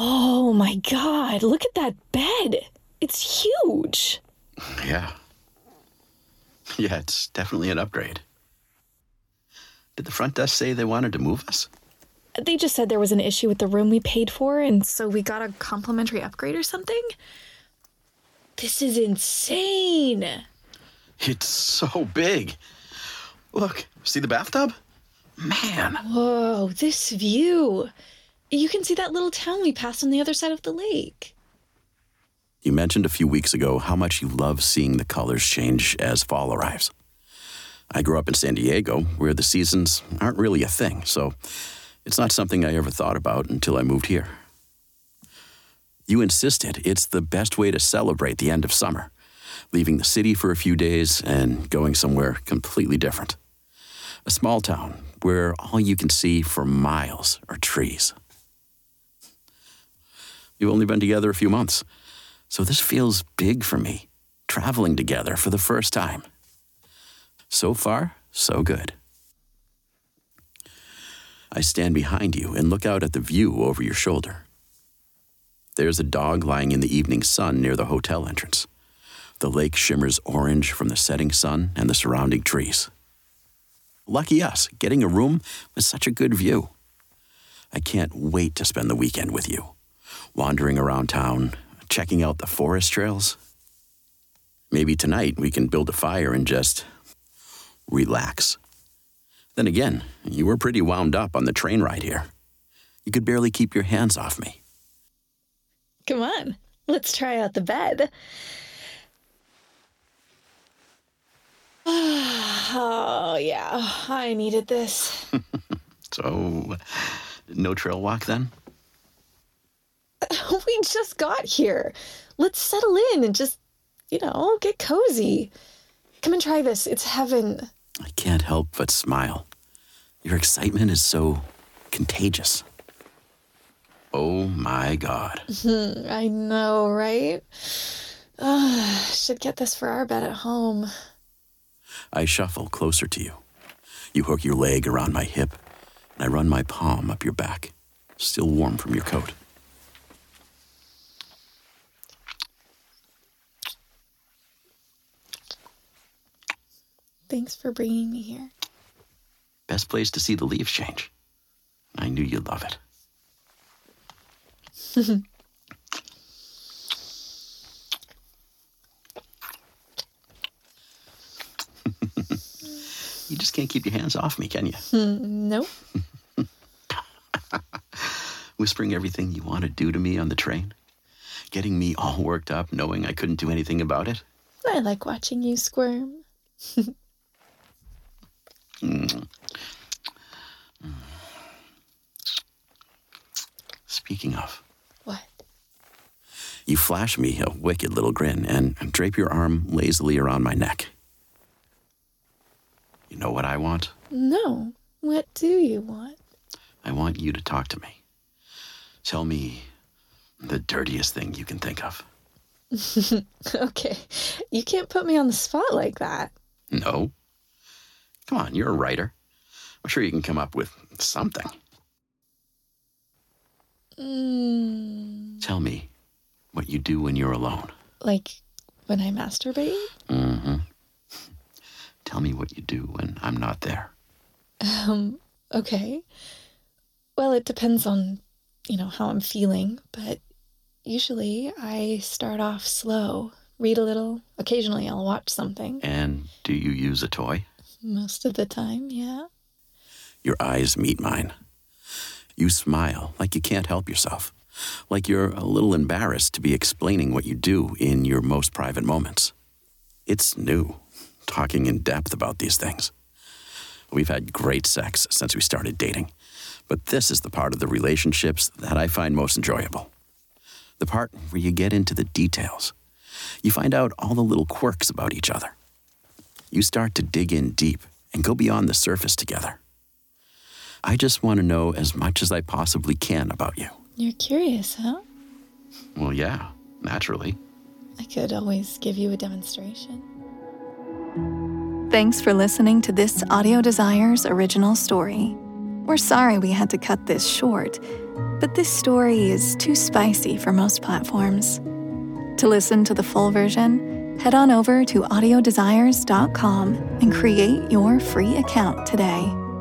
Oh my God, look at that bed. It's huge. Yeah. Yeah, it's definitely an upgrade. Did the front desk say they wanted to move us? They just said there was an issue with the room we paid for, and so we got a complimentary upgrade or something. This is insane. It's so big. Look, see the bathtub? Man. Whoa, this view. You can see that little town we passed on the other side of the lake. You mentioned a few weeks ago how much you love seeing the colors change as fall arrives. I grew up in San Diego, where the seasons aren't really a thing, so it's not something I ever thought about until I moved here. You insisted it's the best way to celebrate the end of summer, leaving the city for a few days and going somewhere completely different. A small town where all you can see for miles are trees. We've only been together a few months, so this feels big for me, traveling together for the first time. So far, so good. I stand behind you and look out at the view over your shoulder. There's a dog lying in the evening sun near the hotel entrance. The lake shimmers orange from the setting sun and the surrounding trees. Lucky us, getting a room with such a good view. I can't wait to spend the weekend with you, wandering around town, checking out the forest trails. Maybe tonight we can build a fire and just relax. Then again, you were pretty wound up on the train ride here. You could barely keep your hands off me. Come on, let's try out the bed. Oh, yeah, I needed this. So, no trail walk then? We just got here. Let's settle in and just, get cozy. Come and try this. It's heaven. I can't help but smile. Your excitement is so contagious. Oh my God. I know, right? Should get this for our bed at home. I shuffle closer to you. You hook your leg around my hip, and I run my palm up your back, still warm from your coat. Thanks for bringing me here. Best place to see the leaves change. I knew you'd love it. You just can't keep your hands off me, can you? Nope. Whispering everything you want to do to me on the train. Getting me all worked up knowing I couldn't do anything about it. I like watching you squirm. Speaking of. What? You flash me a wicked little grin and drape your arm lazily around my neck. You know what I want? No. What do you want? I want you to talk to me. Tell me the dirtiest thing you can think of. Okay. You can't put me on the spot like that. No. Come on, you're a writer. I'm sure you can come up with something. Tell me what you do when you're alone. Like when I masturbate? Mm-hmm. Tell me what you do when I'm not there. Okay. Well, it depends on, how I'm feeling, but usually I start off slow, read a little. Occasionally I'll watch something. And do you use a toy? Most of the time, yeah. Your eyes meet mine. You smile like you can't help yourself, like you're a little embarrassed to be explaining what you do in your most private moments. It's new, talking in depth about these things. We've had great sex since we started dating, but this is the part of the relationships that I find most enjoyable. The part where you get into the details. You find out all the little quirks about each other. You start to dig in deep and go beyond the surface together. I just want to know as much as I possibly can about you. You're curious, huh? Well, yeah, naturally. I could always give you a demonstration. Thanks for listening to this Audio Desires original story. We're sorry we had to cut this short, but this story is too spicy for most platforms. To listen to the full version, head on over to audiodesires.com and create your free account today.